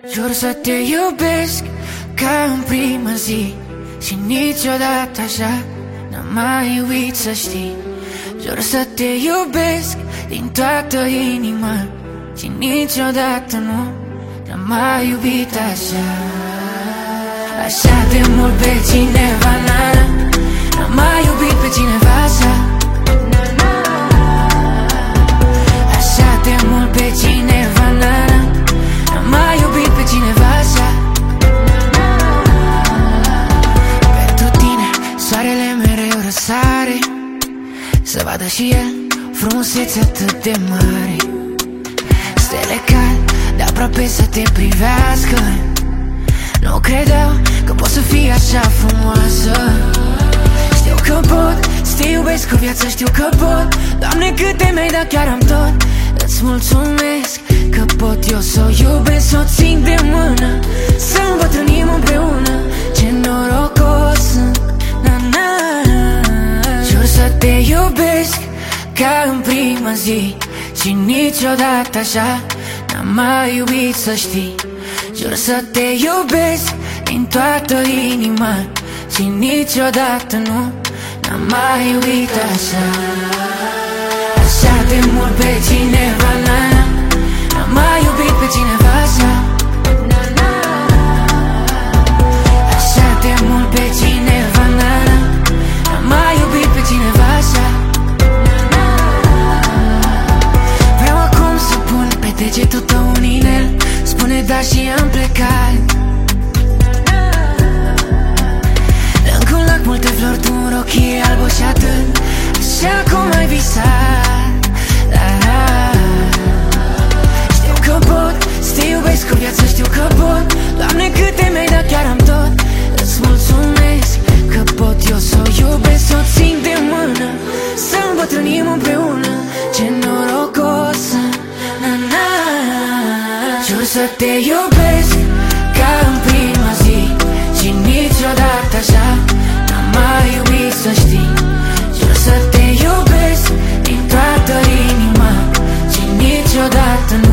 Jur să te iubesc ca în prima zi și niciodată așa n-am mai uit, să știi. Jur să te iubesc din toată inima și niciodată n-am mai iubit așa. Așa de mult pe cineva, n-am mai iubit pe cineva așa. Așa de mult pe cineva, n-am mai iubit pe cineva așa. Pentru tine soarele mereu răsare, să vadă și el frumusețe atât de mare. Stele cad de aproape să te privească, nu credeau că poți să fii așa frumoasă. Știu că pot să te iubesc cu viață, știu că pot. Doamne, câte mi-ai dat, chiar am tot. Îți mulțumesc că pot eu să o iubesc, să o țin de mână, să îmbătrânim împreună. Ce norocos sunt, na-na. Jur să te iubesc ca în prima zi și niciodată așa n-am mai iubit, să știi. Jur să te iubesc din toată inima și niciodată n-am mai iubit așa. Așa de mult pe cineva, n-am mai iubit pe cineva așa. Așa de mult pe cineva, n-am mai iubit pe cineva așa. Vreau acum să pun pe degetul tău un inel, spune da și am plecat. Dăm cu lac multe flori, tu un rochie albă și atât, așa cum ai visat. Știu că pot să te iubesc cu viață, știu că pot. Doamne, câte mi-ai dat, chiar am tot. Îți mulțumesc că pot eu să o iubesc, să o țin de mână, să îmbătrânim împreună. Ce norocos sunt, na-na. Jur să te iubesc ca în prima zi și niciodată așa n-am mai iubit, să știi. Jur să te iubesc din toată inima și niciodată